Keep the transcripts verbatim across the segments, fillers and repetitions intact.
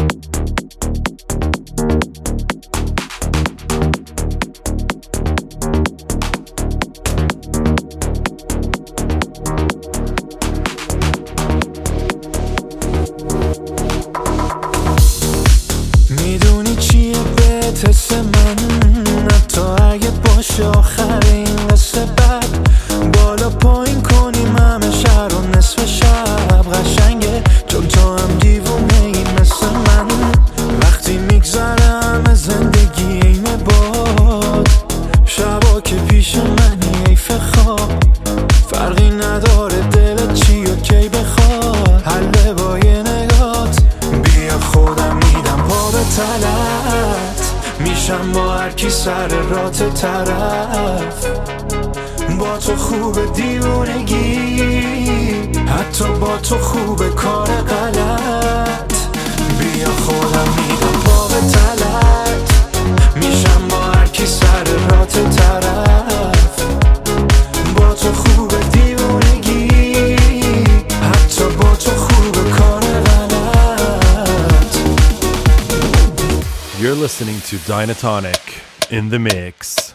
میدونی چیه بهت حس من، حتی اگه باشه آخر این قصه بد. بالا پایین کنیم همه شهر و نصف شب قشنگه، چون تو هم دیوونه ای مثل من. وقتی میگذره همه زندگی اینه باد، شبا که پیش منی حیف خواب. فرقی نداره دلت چی و کی بخواد، حله با یه نگات. بیا خودم میدم پا به تلت، میشم با هر کی سر رات طرف. با تو خوب دیوونگی، حتی با تو خوب کار غلط. بیا خودم میدم پا به تلت، میشم با هر کی سر رات طرف. با تو خوب دیوونگی، حتی با تو خوب کار غلط. You're listening to Dynatonic in the mix.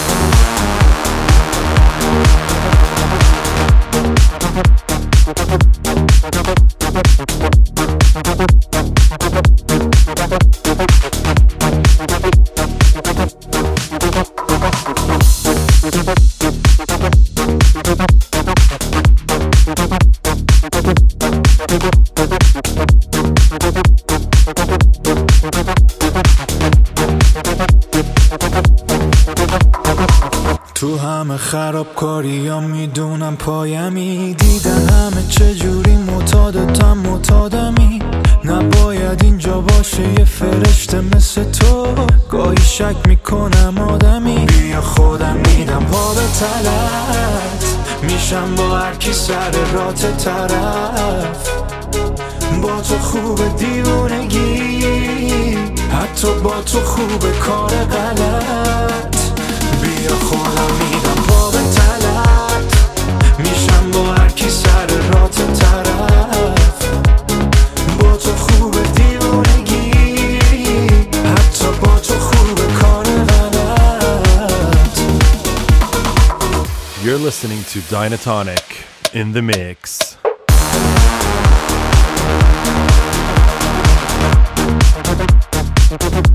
تو همه خرابکاریام میدونم پایمی، دیدن همه چجوری معتادتم معتادمی. نباید اینجا باشه یه فرشته مثل تو، گاهی شک میکنم آدمی. بیا خودم میدم پا به تلت، میشم با هر کی سر رات طرف. با تو خوب دیوونگی، حتی با تو خوب کار غلط. بیا خودم میدم پا به تلت، میشم با هر کی سر رات طرف. با تو خوب دیوونگی، حتی با تو خوب کار غلط. You're listening to Dynatonic in the mix. We'll be right back.